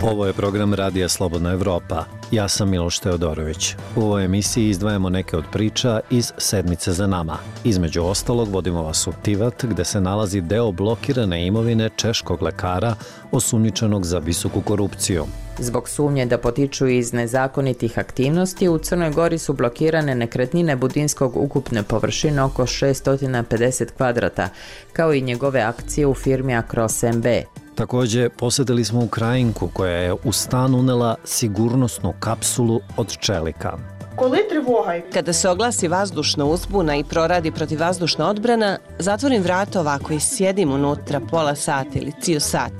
Ovo je program Radija Slobodna Evropa. Ja sam Miloš Teodorović. U ovoj emisiji izdvajamo neke od priča iz sedmice za nama. Između ostalog vodimo vas u Tivat, gde se nalazi deo blokirane imovine češkog lekara osumnjičenog za visoku korupciju. Zbog sumnje da potiču iz nezakonitih aktivnosti, u Crnoj Gori su blokirane nekretnine Budinskog ukupne površine oko 650 kvadrata, kao i njegove akcije u firmi Akros MB. Također, posjetili smo Ukrajinku koja je u stan unela sigurnosnu kapsulu od čelika. Kada se oglasi vazdušna uzbuna i proradi protivvazdušna odbrana, zatvorim vrata ovako i sjedim unutra pola sata ili cijel sat.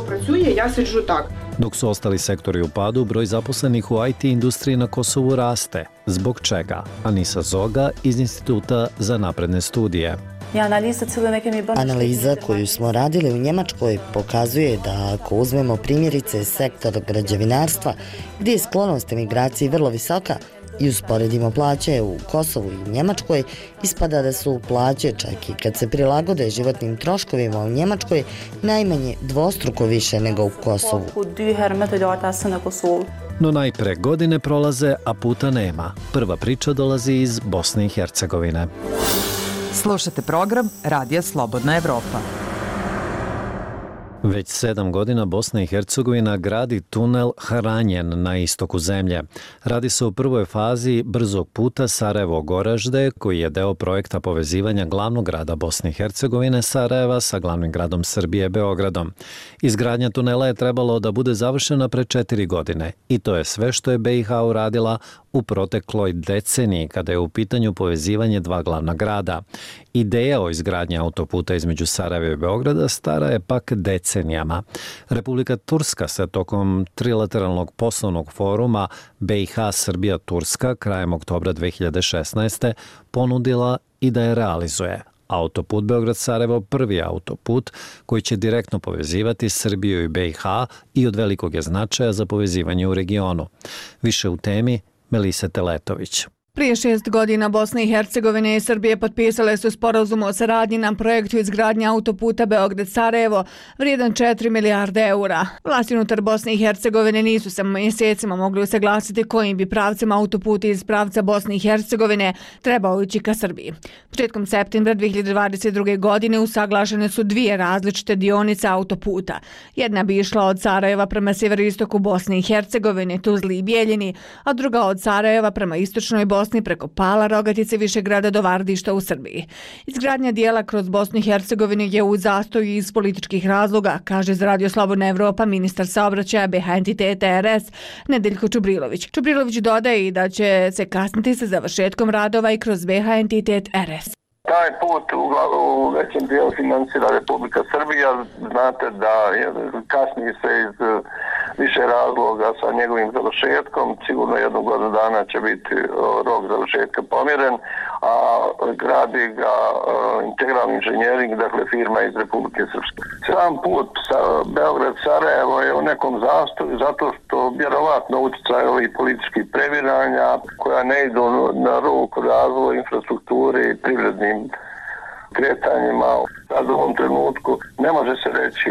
Dok su ostali sektori u padu, broj zaposlenih u IT industriji na Kosovu raste. Zbog čega? Anisa Zoga iz Instituta za napredne studije. Analiza koju smo radili u Njemačkoj pokazuje da ako uzmemo primjerice sektor građevinarstva, gdje je sklonost emigraciji vrlo visoka, i usporedimo plaće u Kosovu i Njemačkoj, ispada da su plaće, čak i kad se prilagode životnim troškovima u Njemačkoj, najmanje dvostruko više nego u Kosovu. No najpre godine prolaze, a puta nema. Prva priča dolazi iz Bosne i Hercegovine. Slušate program Radija Slobodna Evropa. Već 7 godina Bosna i Hercegovina gradi tunel Hranjen na istoku zemlje. Radi se o prvoj fazi brzog puta Sarajevo-Goražde, koji je deo projekta povezivanja glavnog grada Bosne i Hercegovine Sarajeva sa glavnim gradom Srbije Beogradom. Izgradnja tunela je trebalo da bude završena pre 4 godine i to je sve što je BiH uradila u protekloj deceniji kada je u pitanju povezivanje dva glavna grada. Ideja o izgradnji autoputa između Sarajeva i Beograda stara je pak decenijama. Republika Turska se tokom trilateralnog poslovnog foruma BiH-Srbija-Turska krajem oktobra 2016. ponudila i da je realizuje. Autoput Beograd-Sarajevo prvi autoput koji će direktno povezivati Srbiju i BiH i od velikog je značaja za povezivanje u regionu. Više u temi Melisa Teletović. Prije 6 godina Bosna i Hercegovina i Srbije potpisale su sporazum o saradnji na projektu izgradnje autoputa Beograd-Sarajevo vrijedan 4 milijarde eura. Vlasti unutar Bosne i Hercegovine nisu se mjesecima mogli usaglasiti kojim bi pravcem autoputa iz pravca Bosne i Hercegovine trebao ići ka Srbiji. Početkom septembra 2022. godine usaglašene su dvije različite dionice autoputa. Jedna bi išla od Sarajeva prema sjeveroistoku Bosne i Hercegovine, Tuzli i Bijeljini, a druga od Sarajeva prema istočnoj Bosni preko Pala, Rogatice, Višegrada do Vardišta u Srbiji. Izgradnja dijela kroz Bosnu i Hercegovinu je u zastoju iz političkih razloga, kaže za Radio Slobodna Evropa ministar saobraćaja BiH entiteta RS Nedeljko Čubrilović. Čubrilović dodaje i da će se kasniti sa završetkom radova i kroz BiH entitet RS. Taj put u većem dijelu financira Republika Srbija. Znate da kasnije se iz više razloga sa njegovim završetkom. Sigurno jednu godinu dana će biti rok završetka pomjeren, a gradi ga integralni inženjering, dakle firma iz Republike Srpske. Sam put Beograd-Sarajevo je u nekom zastoju zato što vjerovatno utjecaj ovih političkih previranja koja ne idu na ruku razvoju infrastrukture i privrednim kretanjima. Sad u ovom trenutku ne može se reći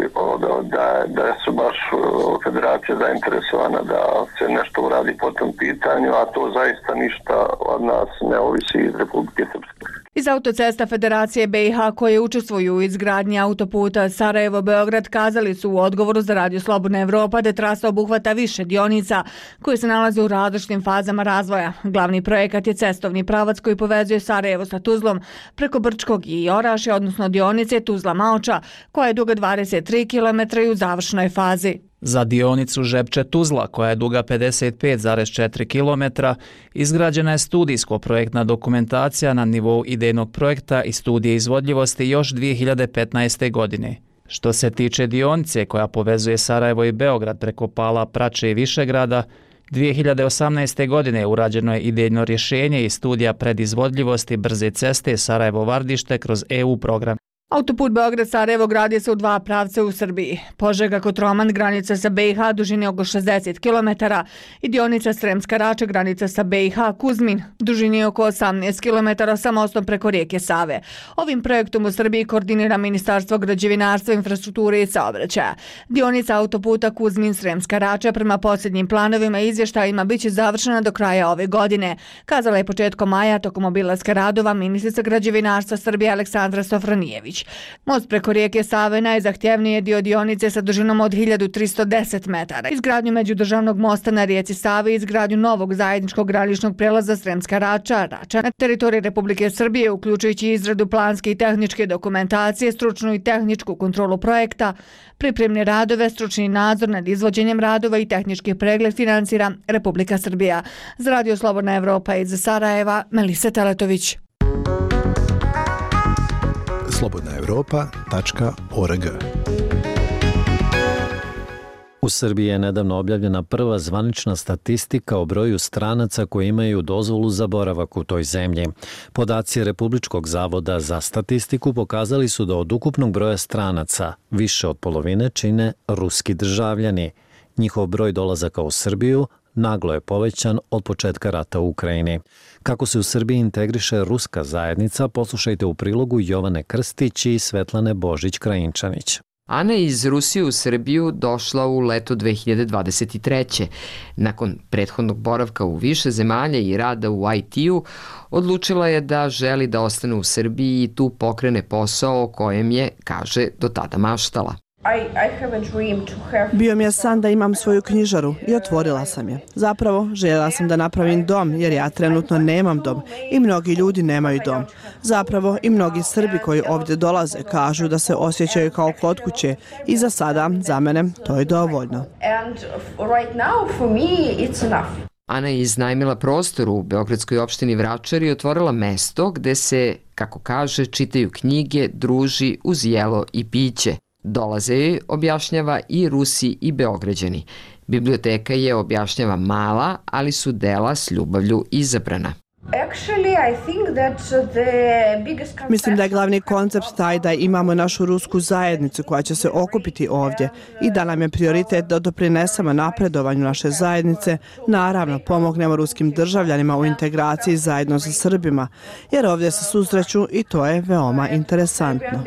da su baš federacija zainteresovana da se nešto uradi po tom pitanju, a to zaista ništa od nas ne ovisi iz Republike Srpske. Iz autocesta Federacije BiH koje učestvuju u izgradnji autoputa Sarajevo-Beograd kazali su u odgovoru za Radio Slobodna Evropa da trasa obuhvata više dionica koje se nalaze u različitim fazama razvoja. Glavni projekat je cestovni pravac koji povezuje Sarajevo sa Tuzlom preko Brčkog i Oraše, odnosno dionice Tuzla-Maoča, koja je duga 23 km i u završnoj fazi. Za dionicu Žepče-Tuzla, koja je duga 55,4 km, izgrađena je studijsko-projektna dokumentacija na nivou idejnog projekta i studije izvodljivosti još 2015. godine. Što se tiče dionice koja povezuje Sarajevo i Beograd preko Pala, Prače i Višegrada, 2018. godine urađeno je idejno rješenje i studija predizvodljivosti brze ceste Sarajevo-Vardište kroz EU program. Autoput Beograd-Sarajevo gradi se u dva pravca u Srbiji. Požega-Kotroman, granica sa BiH, dužine oko 60 km i dionica Sremska Rača, granica sa BiH-Kuzmin, dužini oko 18 km sa mostom preko rijeke Save. Ovim projektom u Srbiji koordinira Ministarstvo građevinarstva, infrastrukture i saobraćaja. Dionica autoputa Kuzmin-Sremska Rača prema posljednjim planovima i izvještajima biće završena do kraja ove godine, kazala je početkom maja tokom obilaska radova ministrica građevinarstva Srbije Aleksandra Sofronijević. Most preko rijeke Save najzahtjevniji je dio dionice sa dužinom od 1310 metara. Izgradnju međudržavnog mosta na rijeci Savi i izgradnju novog zajedničkog graničnog prelaza Sremska Rača na teritoriji Republike Srbije, uključujući izradu planske i tehničke dokumentacije, stručnu i tehničku kontrolu projekta, pripremne radove, stručni nadzor nad izvođenjem radova i tehnički pregled financira Republika Srbija. Za Radio Slobodna Evropa iz Sarajeva, Melisa Teletović. slobodnaevropa.org. U Srbiji je nedavno objavljena prva zvanična statistika o broju stranaca koji imaju dozvolu za boravak u toj zemlji. Podaci Republičkog zavoda za statistiku pokazali su da od ukupnog broja stranaca više od polovine čine ruski državljani. Njihov broj dolazaka u Srbiju naglo je povećan od početka rata u Ukrajini. Kako se u Srbiji integriše ruska zajednica, poslušajte u prilogu Jovane Krstić i Svetlane Božić-Krajinčanić. Ana je iz Rusije u Srbiju došla u leto 2023. Nakon prethodnog boravka u više zemalja i rada u IT-u, odlučila je da želi da ostane u Srbiji i tu pokrene posao o kojem je, kaže, do tada maštala. Bio mi je san da imam svoju knjižaru i otvorila sam je. Zapravo, željela sam da napravim dom jer ja trenutno nemam dom i mnogi ljudi nemaju dom. Zapravo i mnogi Srbi koji ovdje dolaze kažu da se osjećaju kao kod kuće i za sada, za mene, to je dovoljno. Ana je iznajmila prostor u beogradskoj opštini Vračar i otvorila mesto gde se, kako kaže, čitaju knjige, druži uz jelo i piće. Dolaze joj, objašnjava, i Rusi i Beograđani. Biblioteka je, objašnjava, mala, ali su dela s ljubavlju izabrana. Mislim da je glavni koncept taj da imamo našu rusku zajednicu koja će se okupiti ovdje i da nam je prioritet da doprinesemo napredovanju naše zajednice, naravno pomognemo ruskim državljanima u integraciji zajedno sa Srbima, jer ovdje se susreću i to je veoma interesantno.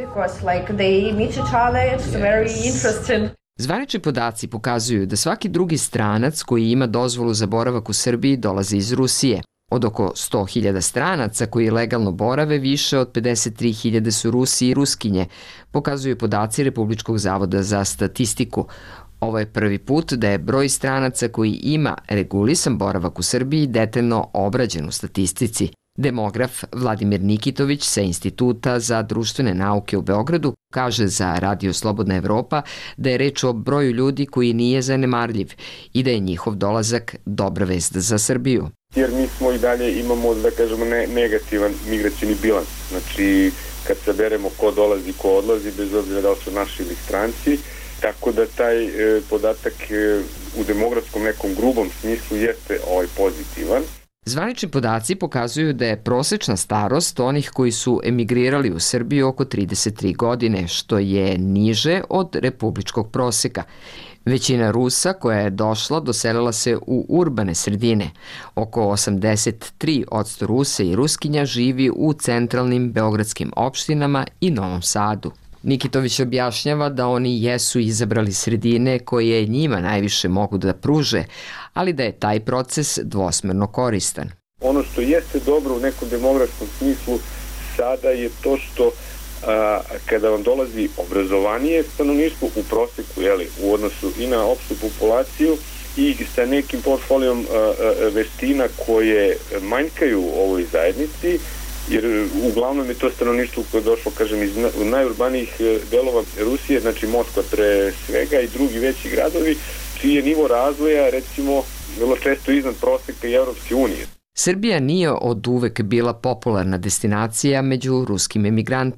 Zvanični podaci pokazuju da svaki drugi stranac koji ima dozvolu za boravak u Srbiji dolazi iz Rusije. Od oko 100.000 stranaca koji legalno borave, više od 53.000 su Rusi i Ruskinje, pokazuju podaci Republičkog zavoda za statistiku. Ovo je prvi put da je broj stranaca koji ima regulisan boravak u Srbiji detaljno obrađen u statistici. Demograf Vladimir Nikitović sa Instituta za društvene nauke u Beogradu kaže za Radio Slobodna Evropa da je reč o broju ljudi koji nije zanemarljiv i da je njihov dolazak dobra vest za Srbiju. Jer mi smo i dalje imamo, da kažemo, negativan migracijni bilans. Znači, kad saberemo ko dolazi, ko odlazi, bez obzira da li su naši ili stranci, tako da taj podatak u demografskom nekom grubom smislu jeste pozitivan. Zvanični podaci pokazuju da je prosečna starost onih koji su emigrirali u Srbiju oko 33 godine, što je niže od republičkog proseka. Većina Rusa koja je došla doselila se u urbane sredine. Oko 83% Rusa i Ruskinja živi u centralnim beogradskim opštinama i Novom Sadu. Nikitović objašnjava da oni jesu izabrali sredine koje njima najviše mogu da pruže, ali da je taj proces dvosmerno koristan. Ono što jeste dobro u nekom demografskom smislu sada je to što kada vam dolazi obrazovanije stanovništvo u proseku, u odnosu i na opštu populaciju i sa nekim portfolijom veština koje manjkaju u ovoj zajednici, jer uglavnom je to stanovništvo koje je došlo, kažem, iz najurbanijih delova Rusije, znači Moskva pre svega i drugi veći gradovi, čiji je nivo razvoja, recimo, vrlo često iznad proseka i Evropske unije. Srbija nije od uvek bila popularna destinacija među ruskim emigrantima.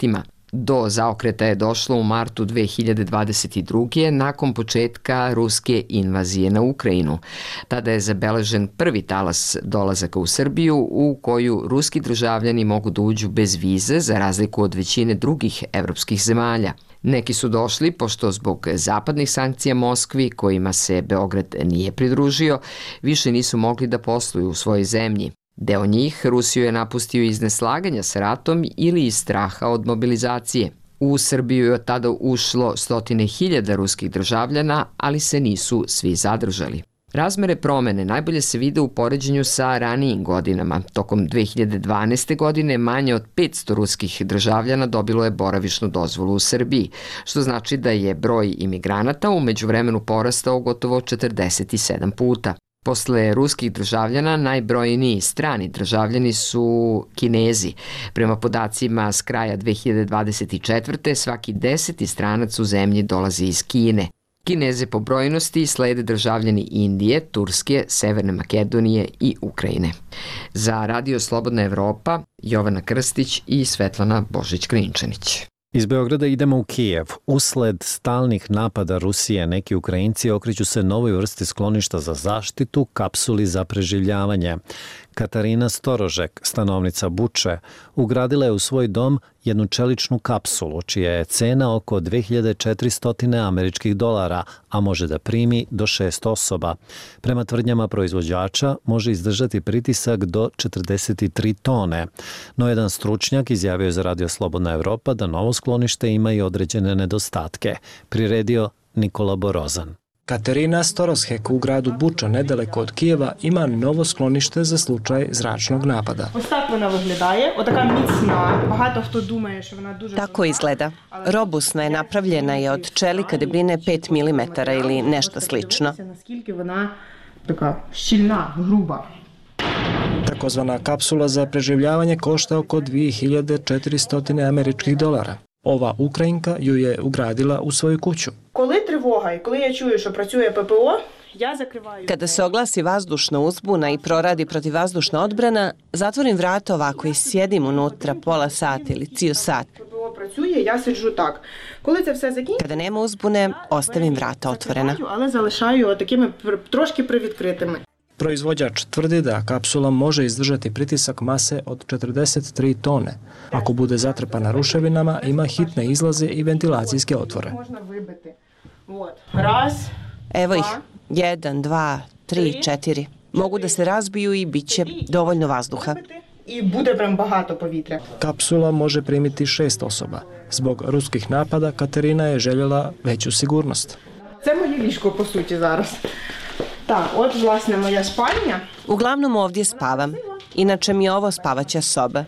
Do zaokreta je došlo u martu 2022. nakon početka ruske invazije na Ukrajinu. Tada je zabeležen prvi talas dolazaka u Srbiju u koju ruski državljani mogu da uđu bez vize za razliku od većine drugih evropskih zemalja. Neki su došli pošto zbog zapadnih sankcija Moskvi, kojima se Beograd nije pridružio, više nisu mogli da posluju u svojoj zemlji. Deo njih Rusiju je napustio iz neslaganja sa ratom ili iz straha od mobilizacije. U Srbiju je od tada ušlo 100.000 ruskih državljana, ali se nisu svi zadržali. Razmere promene najbolje se vide u poređenju sa ranijim godinama. Tokom 2012. godine manje od 500 ruskih državljana dobilo je boravišnu dozvolu u Srbiji, što znači da je broj imigranata u međuvremenu porastao gotovo 47 puta. Posle ruskih državljana najbrojniji strani državljani su Kinezi. Prema podacima s kraja 2024. svaki 10. stranac u zemlji dolazi iz Kine. Kineze po brojnosti slede državljani Indije, Turske, Severne Makedonije i Ukrajine. Za Radio Slobodna Evropa, Jovana Krstić i Svetlana Božić-Krinčanić. Iz Beograda idemo u Kijev. Usled stalnih napada Rusije, neki Ukrajinci okreću se novoj vrsti skloništa za zaštitu, kapsuli za preživljavanje. Katarina Storožek, stanovnica Buče, ugradila je u svoj dom jednu čeličnu kapsulu, čija je cena oko $2.400, a može da primi do 6 osoba. Prema tvrdnjama proizvođača, može izdržati pritisak do 43 tone. No jedan stručnjak izjavio za Radio Slobodna Evropa da novo sklonište ima i određene nedostatke. Priredio Nikola Borozan. Katerina Storoshek u gradu Buča, nedaleko od Kijeva, ima novo sklonište za slučaj zračnog napada. Tako izgleda. Robustna je, napravljena je od čelika debljine 5 mm ili nešto slično. Takozvana kapsula za preživljavanje košta oko $2.400. Ova Ukrajinka ju je ugradila u svoju kuću. Kada se oglasi vazdušna uzbuna i proradi protivvazdušna odbrana, zatvorim vrata ovako i sjedim unutra pola sata ili cijel sat. Kada nema uzbune, ostavim vrata otvorena. Proizvođač tvrdi da kapsula može izdržati pritisak mase od 43 tone. Ako bude zatrpana ruševinama, ima hitne izlaze i ventilacijske otvore. Evo ih, 1, 2, 3, 4. Mogu da se razbiju i bit će dovoljno vazduha. Kapsula može primiti 6 osoba. Zbog ruskih napada Katerina je željela veću sigurnost. Це моє ліжко, по суті, зараз. Так, от, власне, моя спальня. Uglavnom ovdje spavam. Inače mi je ovo spavaća soba.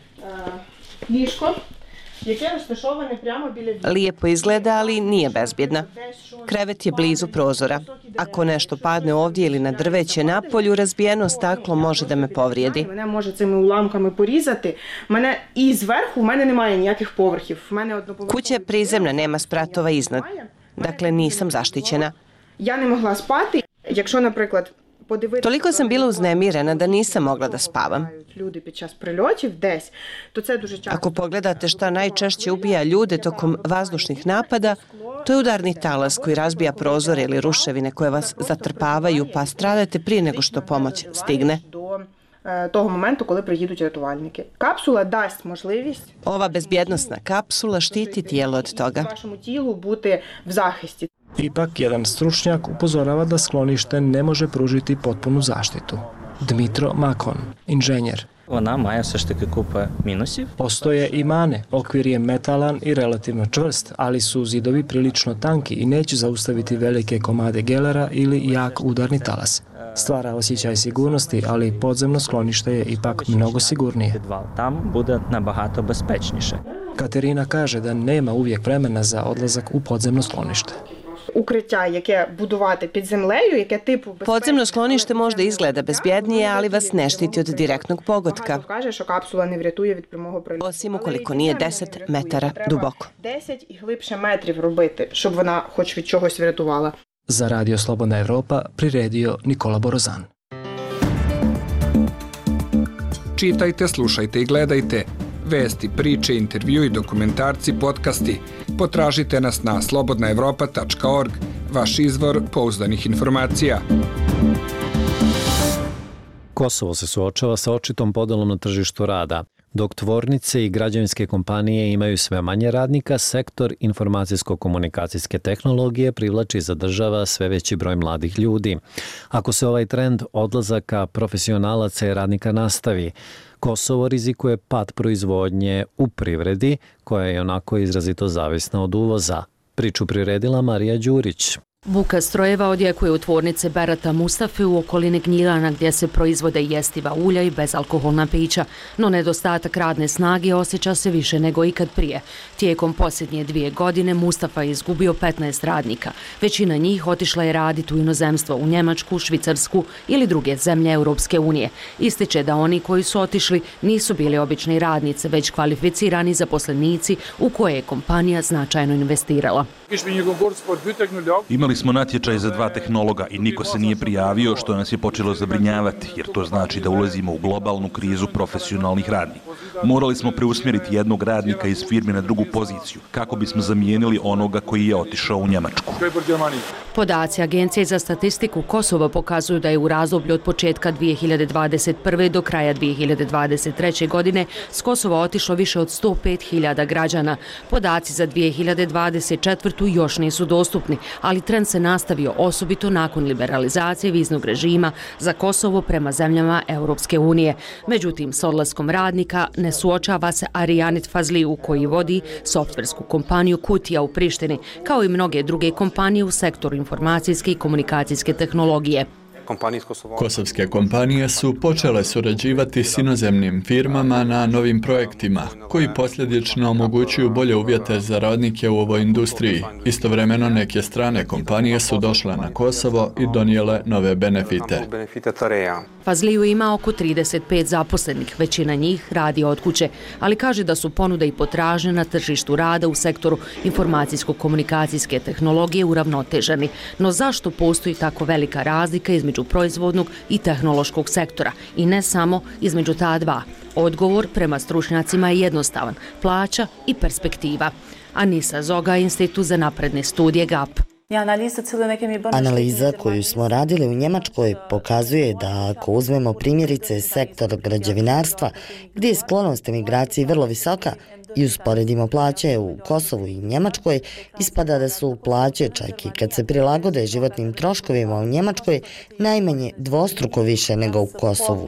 Ліжко, яке розташоване прямо біля вікна. Lijepo izgleda, ali nije bezbjedna. Krevet je blizu prozora. Ako nešto padne ovdje ili na drveće napolju, razbijeno staklo može da me povrijedi. Мене може цими уламками порізати. Мене і зверху, в мене немає ніяких поверхів. В мене одноповерхова. Kuća je prizemna, nema spratova iznad. Dakle, nisam zaštićena. Я не могла спати. Якщо, наприклад, подивитися... Toliko sam bila uznemirena da nisam mogla da spavam. Люди під час прильотів десь, то це дуже часто... Ako pogledate šta najčešće ubija ljude tokom vazdušnih napada, to je udarni talas koji razbija prozore ili ruševine koje vas zatrpavaju, pa stradate prije nego što pomoć stigne. Того моменту, коли приїдуть рятувальники. Капсула дасть можливість... Ova bezbjednostna kapsula štiti tijelo od toga. ...vašemu tijelu bути в захисті. Ipak, jedan stručnjak upozorava da sklonište ne može pružiti potpunu zaštitu. Dmitro Makon, inženjer. Вона має все ж таки купа мінусів. Postoje i mane, okvir je metalan i relativno čvrst, ali su zidovi prilično tanki i neće zaustaviti velike komade gelera ili jak udarni talas. Stvara osjećaj sigurnosti, ali podzemno sklonište je ipak mnogo sigurnije. Там буде набагато безпечніше. Katerina kaže da nema uvijek vremena za odlazak u podzemno sklonište. Укриття, яке будувати під землею, яке типу... Podzemno sklonište možda izgleda bezbjednije, ali vas ne štiti od direktnog pogotka. Каже, що капсула не врятує від прямого прильоту. Osim ukoliko nije 10 metara duboko. 10 і глибше метрів робити, щоб вона хоч від чогось врятувала. Za Radio Slobodna Evropa priredio Nikola Borozan. Čitajte, slušajte i gledajte Vesti, priče, intervju i dokumentarci, podcasti. Potražite nas na slobodnaevropa.org, vaš izvor pouzdanih informacija. Kosovo se suočava sa očitom podelom na tržištu rada. Dok tvornice i građevinske kompanije imaju sve manje radnika, sektor informacijsko-komunikacijske tehnologije privlači i zadržava sve veći broj mladih ljudi. Ako se ovaj trend odlazaka profesionalaca i radnika nastavi, Kosovo rizikuje pad proizvodnje u privredi, koja je onako izrazito zavisna od uvoza. Priču priredila Marija Đurić. Buka strojeva odjekuje u tvornice Berata Mustafe u okolini Gnjilana gdje se proizvode jestiva ulja i bezalkoholna pića, no nedostatak radne snage osjeća se više nego ikad prije. Tijekom posljednje 2 godine Mustafa je izgubio 15 radnika. Većina njih otišla je raditi u inozemstvo, u Njemačku, Švicarsku ili druge zemlje Europske unije. Ističe da oni koji su otišli nisu bili obični radnice, već kvalificirani zaposlenici u koje je kompanija značajno investirala. Imali smo natječaj za 2 tehnologa i niko se nije prijavio, što nas je počelo zabrinjavati, jer to znači da ulazimo u globalnu krizu profesionalnih radnika. Morali smo preusmjeriti jednog radnika iz firme na drugu poziciju, kako bismo zamijenili onoga koji je otišao u Njemačku. Podaci Agencije za statistiku Kosova pokazuju da je u razdoblju od početka 2021. do kraja 2023. godine s Kosova otišlo više od 105.000 građana. Podaci za 2024. još nisu dostupni, ali trend se nastavio osobito nakon liberalizacije viznog režima za Kosovo prema zemljama Europske unije. Međutim, s odlaskom radnika ne suočava se Arijanit Fazliju koji vodi softversku kompaniju Kutija u Prištini, kao i mnoge druge kompanije u sektoru informacijske i komunikacijske tehnologije. Kosovske kompanije su počele surađivati s inozemnim firmama na novim projektima, koji posljedično omogućuju bolje uvjete za radnike u ovoj industriji. Istovremeno neke strane kompanije su došle na Kosovo i donijele nove benefite. Fazliju ima oko 35 zaposlenih, većina njih radi od kuće, ali kaže da su ponude i potražnje na tržištu rada u sektoru informacijsko-komunikacijske tehnologije uravnoteženi. No zašto postoji tako velika razlika između proizvodnog i tehnološkog sektora i ne samo između ta dva? Odgovor prema stručnjacima je jednostavan: plaća i perspektiva. Anisa Zoga, Institut za napredne studije GAP. Analiza koju smo radili u Njemačkoj pokazuje da ako uzmemo primjerice sektor građevinarstva, gdje je sklonost emigraciji vrlo visoka, i usporedimo plaće u Kosovu i Njemačkoj, ispada da su plaće, čak i kad se prilagode životnim troškovima u Njemačkoj, najmanje dvostruko više nego u Kosovu.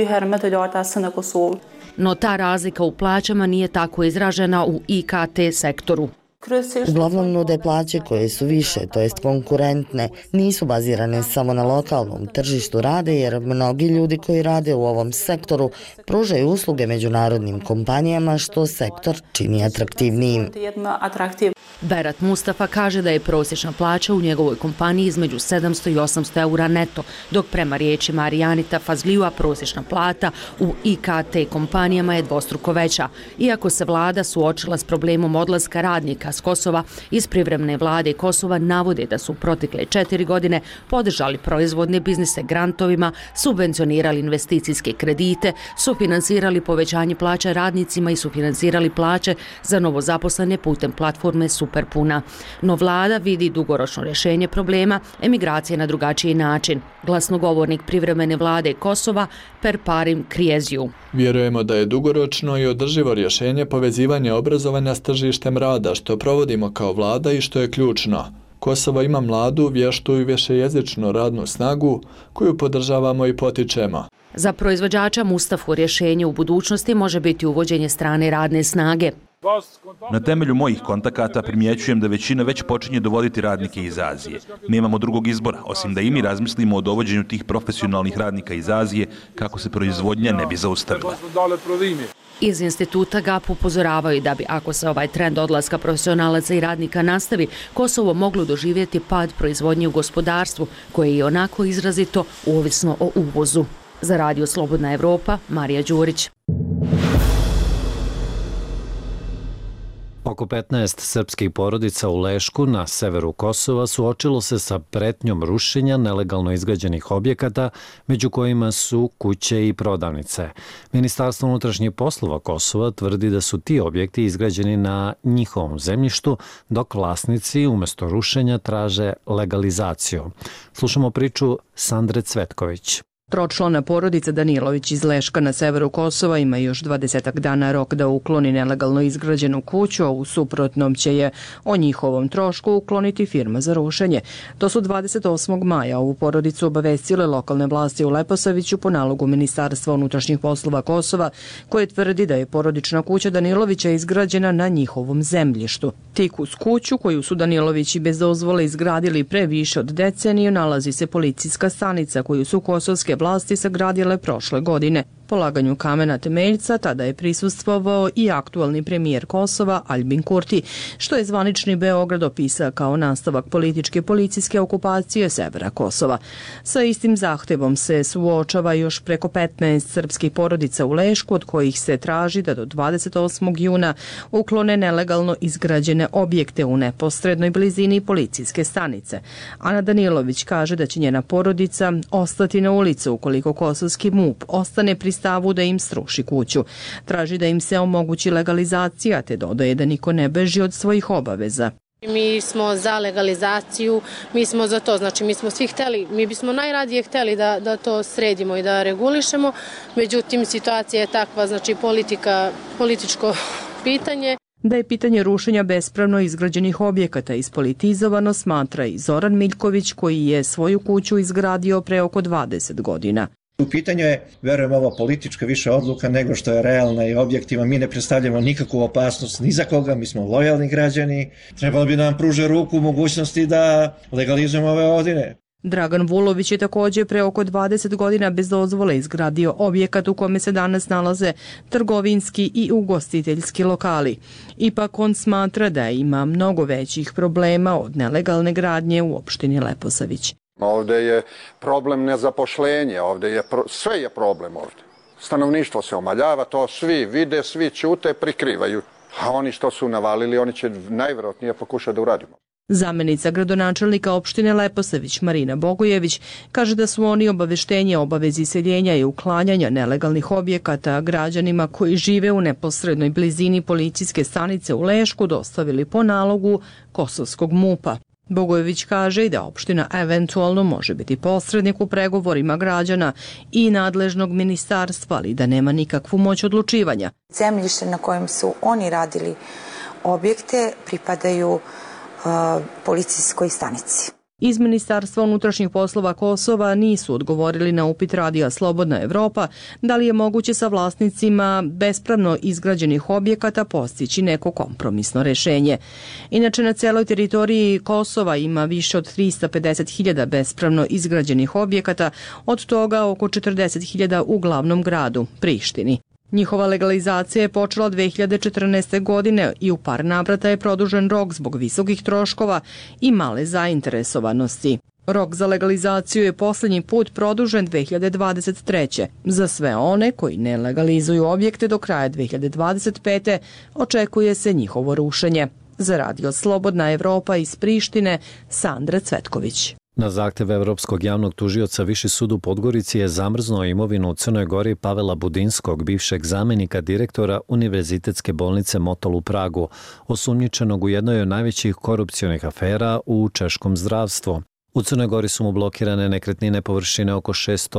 No ta razlika u plaćama nije tako izražena u IKT sektoru. Uglavnom nude plaće koje su više, to jest konkurentne, nisu bazirane samo na lokalnom tržištu rada, jer mnogi ljudi koji rade u ovom sektoru pružaju usluge međunarodnim kompanijama, što sektor čini atraktivnijim. Berat Mustafa kaže da je prosječna plaća u njegovoj kompaniji između 700 i 800 eura neto, dok prema riječima Arijanita Fazlijua prosječna plata u IKT kompanijama je dvostruko veća. Iako se vlada suočila s problemom odlaska radnika s Kosova, iz privremene vlade Kosova navode da su protekle 4 godine podržali proizvodne biznise grantovima, subvencionirali investicijske kredite, sufinansirali povećanje plaća radnicima i sufinansirali plaće za novozaposlene putem platforme Superpuna. No vlada vidi dugoročno rješenje problema emigracije na drugačiji način. Glasnogovornik privremene vlade Kosova Perparim Krieziju. Vjerujemo da je dugoročno i održivo rješenje povezivanje obrazovanja s tržištem rada, što provodimo kao vlada i što je ključno. Kosovo ima mladu, vještu i višejezičnu radnu snagu koju podržavamo i potičemo. Za proizvođača Mustafu rješenje u budućnosti može biti uvođenje strane radne snage. Na temelju mojih kontakata primjećujem da većina već počinje dovoditi radnike iz Azije. Nemamo drugog izbora, osim da i mi razmislimo o dovođenju tih profesionalnih radnika iz Azije kako se proizvodnja ne bi zaustavila. Iz instituta GAP upozoravaju da bi, ako se ovaj trend odlaska profesionalaca i radnika nastavi, Kosovo moglo doživjeti pad proizvodnje u gospodarstvu, koje je onako izrazito ovisno o uvozu. Za Radio Slobodna Evropa, Marija Đurić. Oko 15 srpskih porodica u Lešku na severu Kosova suočilo se sa pretnjom rušenja nelegalno izgrađenih objekata, među kojima su kuće i prodavnice. Ministarstvo unutrašnjih poslova Kosova tvrdi da su ti objekti izgrađeni na njihovom zemljištu, dok vlasnici umjesto rušenja traže legalizaciju. Slušamo priču Sandre Cvetković. Tročlana porodica Danilović iz Leška na severu Kosova ima još 20 dana rok da ukloni nelegalno izgrađenu kuću, a u suprotnom će je o njihovom trošku ukloniti firma za rušenje. To su 28. maja ovu porodicu obavestile lokalne vlasti u Leposaviću po nalogu Ministarstva unutrašnjih poslova Kosova, koje tvrdi da je porodična kuća Danilovića izgrađena na njihovom zemljištu. Tik uz kuću koju su Danilovići bez dozvole izgradili pre više od deceniju nalazi se policijska stanica koju su kosovske vlasti sagradile prošle godine. Polaganju kamena temeljca tada je prisustvovao i aktualni premijer Kosova Aljbin Kurti, što je zvanični Beograd opisao kao nastavak političke policijske okupacije severa Kosova. Sa istim zahtevom se suočava još preko 15 srpskih porodica u Lešku, od kojih se traži da do 28. juna uklone nelegalno izgrađene objekte u neposrednoj blizini policijske stanice. Ana Danilović kaže da će njena porodica ostati na ulicu ukoliko kosovski MUP ostane pri stavu da im sruši kuću. Traži da im se omogući legalizacija, te dodaje da niko ne beži od svojih obaveza. Mi smo za legalizaciju, mi smo za to, znači mi smo svi hteli, mi bismo najradije hteli da to sredimo i da regulišemo, međutim situacija je takva, znači političko pitanje. Da je pitanje rušenja bespravno izgrađenih objekata ispolitizovano, smatra i Zoran Miljković, koji je svoju kuću izgradio pre oko 20 godina. U pitanju je, verujem, ovo politička više odluka nego što je realna i objektivna. Mi ne predstavljamo nikakvu opasnost ni za koga, mi smo lojalni građani. Trebalo bi nam pruže ruku mogućnosti da legalizujemo ove godine. Dragan Vulović je također pre oko 20 godina bez dozvole izgradio objekat u kome se danas nalaze trgovinski i ugostiteljski lokali. Ipak on smatra da ima mnogo većih problema od nelegalne gradnje u opštini Leposavić. Ovdje je problem nezapošljenje, sve je problem ovdje. Stanovništvo se omaljava, to svi vide, svi ćute, prikrivaju. A oni što su navalili, oni će najvjerojatnije pokušati da uradimo. Zamenica gradonačelnika opštine Leposavić Marina Bogojević kaže da su oni obaveštenje o obavezi seljenja i uklanjanja nelegalnih objekata građanima koji žive u neposrednoj blizini policijske stanice u Lešku dostavili po nalogu kosovskog MUP-a. Bogojević kaže i da opština eventualno može biti posrednik u pregovorima građana i nadležnog ministarstva, ali da nema nikakvu moć odlučivanja. Zemljište na kojem su oni radili objekte pripadaju policijskoj stanici. Iz Ministarstva unutrašnjih poslova Kosova nisu odgovorili na upit Radija Slobodna Evropa da li je moguće sa vlasnicima bespravno izgrađenih objekata postići neko kompromisno rešenje. Inače, na celoj teritoriji Kosova ima više od 350.000 bespravno izgrađenih objekata, od toga oko 40.000 u glavnom gradu, Prištini. Njihova legalizacija je počela 2014. godine i u par navrata je produžen rok zbog visokih troškova i male zainteresovanosti. Rok za legalizaciju je posljednji put produžen 2023. Za sve one koji ne legalizuju objekte do kraja 2025. očekuje se njihovo rušenje. Za Radio Slobodna Evropa iz Prištine, Sandra Cvetković. Na zahtev Evropskog javnog tužioca Viši sud u Podgorici je zamrznuo imovinu u Crnoj Gori Pavela Budinskog, bivšeg zamenika direktora Univerzitetske bolnice Motol u Pragu, osumnjičenog u jednoj od najvećih korupcionih afera u češkom zdravstvu. U Crnoj Gori su mu blokirane nekretnine površine oko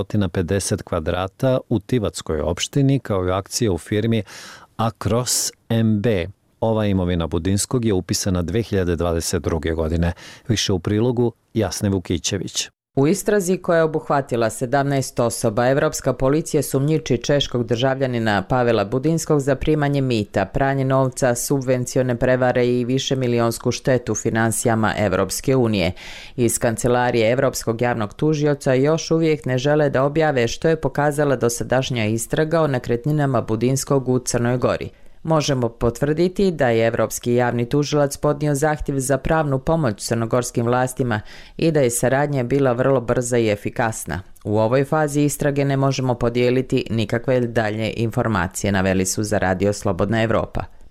650 kvadrata u Tivatskoj opštini, kao i akcije u firmi Acros MB. Ova imovina Budinskog je upisana 2022. godine. Više u prilogu Jasne Vukićević. U istrazi koja je obuhvatila 17 osoba, Evropska policija sumnjiči češkog državljanina Pavela Budinskog za primanje mita, pranje novca, subvencione prevare i višemilijonsku štetu finansijama Evropske unije. Iz kancelarije Evropskog javnog tužioca još uvijek ne žele da objave što je pokazala dosadašnja istraga o nekretninama Budinskog u Crnoj Gori. Možemo potvrditi da je Evropski javni tužilac podnio zahtjev za pravnu pomoć crnogorskim vlastima i da je saradnja bila vrlo brza i efikasna. U ovoj fazi istrage ne možemo podijeliti nikakve dalje informacije, naveli su za Radio Slobodna Evropa.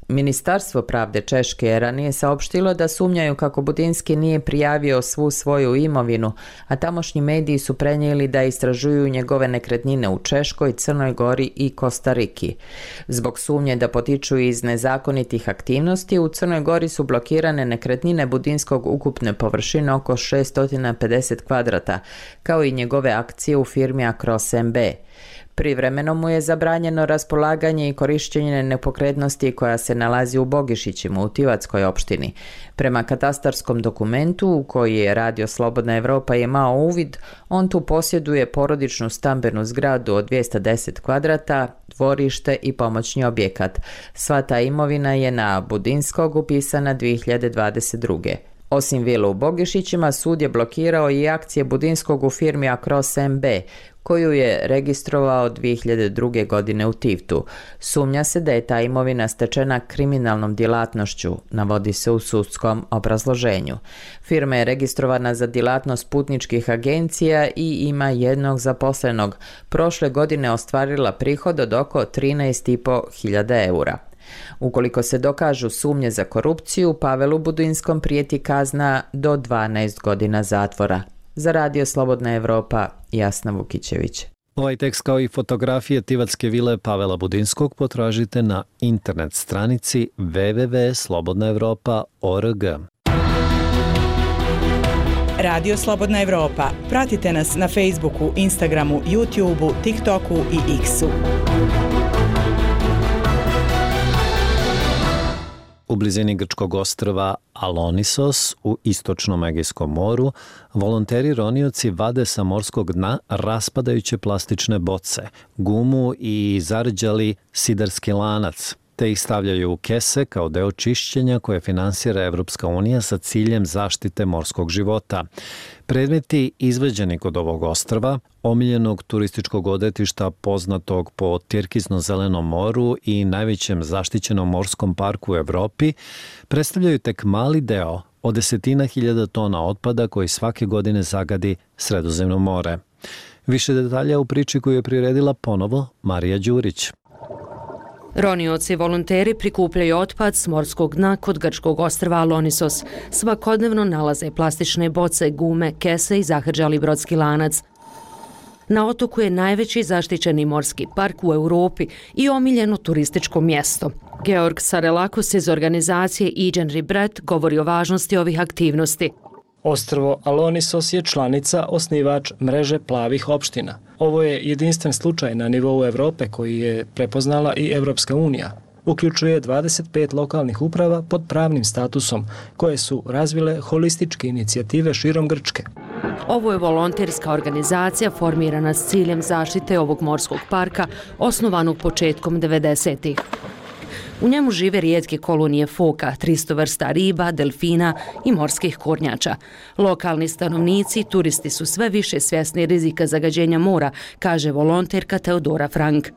Ministarstvo pravde Češke je ranije saopštilo da sumnjaju kako Budinski nije prijavio svu svoju imovinu, a tamošnji mediji su prenijeli da istražuju njegove nekretnine u Češkoj, Crnoj Gori i Kostariki. Zbog sumnje da potiču iz nezakonitih aktivnosti, u Crnoj Gori su blokirane nekretnine Budinskog ukupne površine oko 650 kvadrata, kao i njegove akcije u firmi Acros MB. Privremeno mu je zabranjeno raspolaganje i korištenje nepokretnosti koja se nalazi u Bogišićima u Tivatskoj opštini. Prema katastarskom dokumentu u koji je Radio Slobodna Evropa imao uvid, on tu posjeduje porodičnu stambenu zgradu od 210 kvadrata, dvorište i pomoćni objekat. Sva ta imovina je na Budinskog upisana 2022. Osim vile u Bogišićima, sud je blokirao i akcije Budinskog u firmi Acros MB, koju je registrovao 2002. godine u Tivtu. Sumnja se da je ta imovina stečena kriminalnom djelatnošću, navodi se u sudskom obrazloženju. Firma je registrovana za djelatnost putničkih agencija i ima jednog zaposlenog. Prošle godine ostvarila prihod od oko 13.500 eura. Ukoliko se dokažu sumnje za korupciju, Pavelu Budinskom prijeti kazna do 12 godina zatvora. Za Radio Slobodna Evropa, Jasna Vukićević. Ovaj tekst kao i fotografije Tivatske vile Pavela Budinskog potražite na internet stranici www.slobodnaevropa.org. Radio Slobodna Evropa. Pratite nas na Facebooku, Instagramu, YouTubeu, TikToku i X-u. U blizini grčkog ostrva Alonisos u istočnom Egejskom moru volonteri ronioci vade sa morskog dna raspadajuće plastične boce, gumu i zarđali sidarski lanac, te ih stavljaju u kese kao deo čišćenja koje finansira Evropska unija sa ciljem zaštite morskog života. Predmeti izveđeni kod ovog ostrva, omiljenog turističkog odredišta poznatog po Tirkizno-zelenom moru i najvećem zaštićenom morskom parku u Evropi, predstavljaju tek mali deo od 10.000 tona otpada koji svake godine zagadi Sredozemno more. Više detalja u priči koju je priredila ponovo Marija Đurić. Ronioci i volonteri prikupljaju otpad s morskog dna kod grčkog ostrva Alonisos. Svakodnevno nalaze plastične boce, gume, kese i zahrđali brodski lanac. Na otoku je najveći zaštićeni morski park u Europi i omiljeno turističko mjesto. Georg Sarelakos iz organizacije Iđen Ribret govori o važnosti ovih aktivnosti. Ostrvo Alonisos je članica, osnivač mreže plavih opština. Ovo je jedinstven slučaj na nivou Evrope koji je prepoznala i Evropska unija. Uključuje 25 lokalnih uprava pod pravnim statusom, koje su razvile holističke inicijative širom Grčke. Ovo je volonterska organizacija formirana s ciljem zaštite ovog morskog parka, osnovanog početkom 90-ih. U njemu žive rijetke kolonije foka, 300 vrsta riba, delfina i morskih kornjača. Lokalni stanovnici i turisti su sve više svjesni rizika zagađenja mora, kaže volonterka Teodora Frank.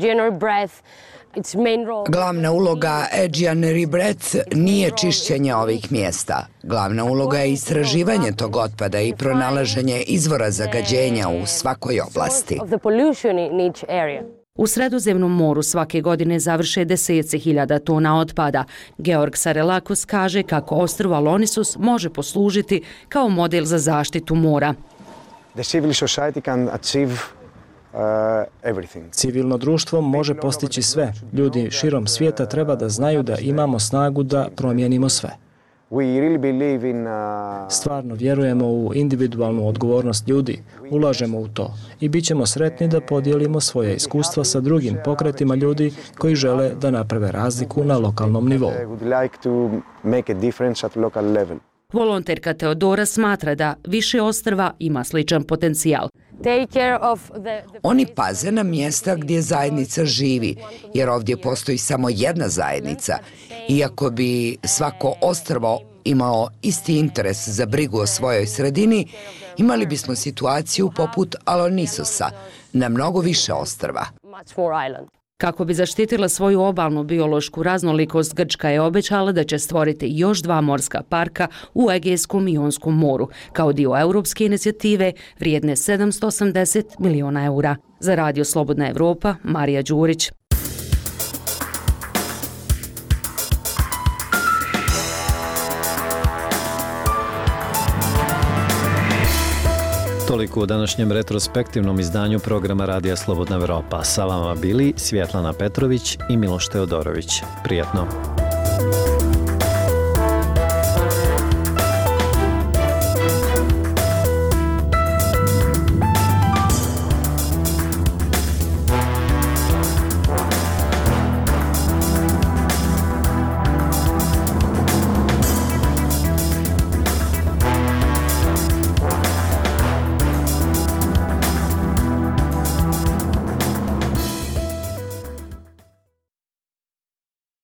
Glavna uloga Iđen Ribret nije čišćenje ovih mjesta. Glavna uloga je istraživanje tog otpada i pronalaženje izvora zagađenja u svakoj oblasti. U Sredozemnom moru svake godine završe deseci hiljada tona otpada. Georg Sarelakos kaže kako ostrvo Alonisos može poslužiti kao model za zaštitu mora. Civilno društvo može postići sve. Ljudi širom svijeta treba da znaju da imamo snagu da promijenimo sve. Stvarno vjerujemo u individualnu odgovornost ljudi, ulažemo u to i bit ćemo sretni da podijelimo svoje iskustva sa drugim pokretima ljudi koji žele da naprave razliku na lokalnom nivou. Volonterka Teodora smatra da više ostrva ima sličan potencijal. Oni paze na mjesta gdje zajednica živi, jer ovdje postoji samo jedna zajednica. Iako bi svako ostrvo imao isti interes za brigu o svojoj sredini, imali bismo situaciju poput Alonisosa na mnogo više ostrva. Kako bi zaštitila svoju obalnu biološku raznolikost, Grčka je obećala da će stvoriti još 2 morska parka u Egejskom i Jonskom moru, kao dio europske inicijative vrijedne 780 miliona eura. Za Radio Slobodna Evropa, Marija Đurić. Toliko u današnjem retrospektivnom izdanju programa Radija Slobodna Evropa. Sa vama bili Svjetlana Petrović i Miloš Teodorović. Prijatno.